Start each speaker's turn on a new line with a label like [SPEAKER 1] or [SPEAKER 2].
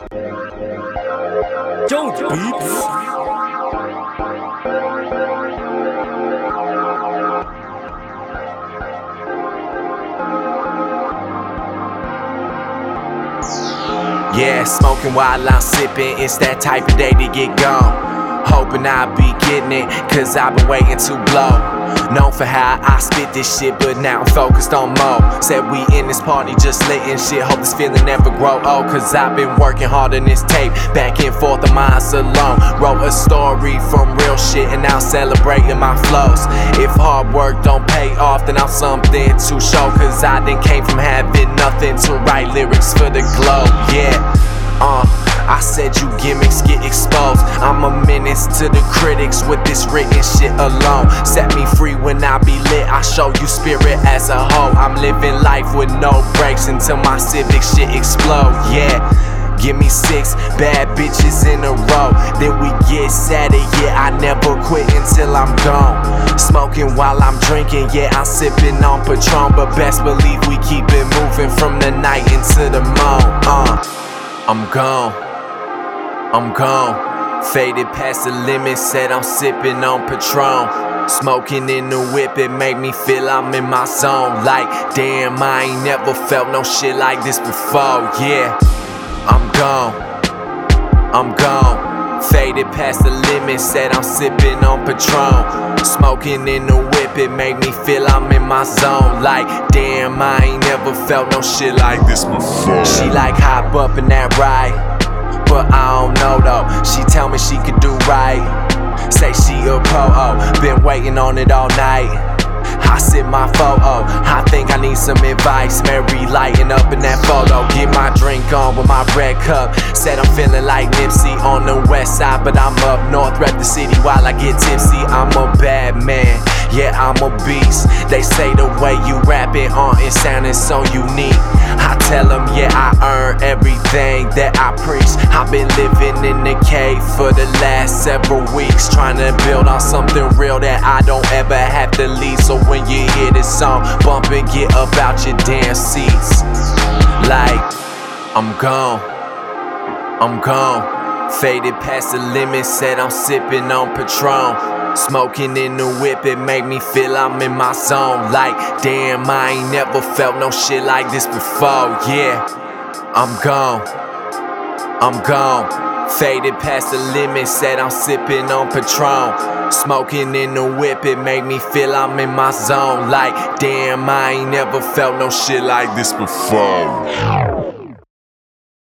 [SPEAKER 1] Don't beats.
[SPEAKER 2] Yeah, smoking while I'm sipping, it's that type of day to get gone. Hoping I'll be getting it, cause I've been waiting to blow. Known for how I spit this shit, but now I'm focused on more. Said we in this party just lit and shit, hope this feeling never grow old. Cause I've been working hard on this tape, back and forth on my alone. Wrote a story from real shit and now celebrating my flows. If hard work don't pay off, then I'm something to show. Cause I done came from having nothing to write lyrics for the globe, yeah. I said you gimmicks get exposed. I'm a menace to the critics with this written shit alone. Set me free when I be lit, I show you spirit as a whole. I'm living life with no breaks until my civic shit explode, yeah. Give me 6 bad bitches in a row, then we get sadder, yeah, I never quit until I'm gone. Smoking while I'm drinking, yeah, I'm sipping on Patron. But best believe we keep it moving from the night into the morn. I'm gone, faded past the limit, said I'm sipping on Patron. Smoking in the whip, it made me feel I'm in my zone. Like, damn, I ain't never felt no shit like this before, yeah. I'm gone, faded past the limit, said I'm sipping on Patron. Smoking in the whip, it made me feel I'm in my zone. Like, damn, I ain't never felt no shit like this before. She like hop up in that ride, but I don't know though. She tell me she could do right, say she a pro, been waiting on it all night. I sip my photo, I think I need some advice. Mary lighting up in that photo, get my drink on with my red cup. Said I'm feeling like Nipsey on the west side, but I'm up north, rep the city while I get tipsy. I'm a bad man, yeah, I'm a beast. They say the way you rapping on it sounding so unique. I tell them, yeah, I earn everything that I preach. I've been living in the cave for the last several weeks, trying to build on something real that I don't ever have to leave. So when you hear this song, bump and get up out your damn seats. Like, I'm gone, faded past the limit, said I'm sipping on Patron. Smoking in the whip, it made me feel I'm in my zone. Like, damn, I ain't never felt no shit like this before, yeah. I'm gone, faded past the limit, said I'm sipping on Patron. Smoking in the whip, it made me feel I'm in my zone. Like, damn, I ain't never felt no shit like this before.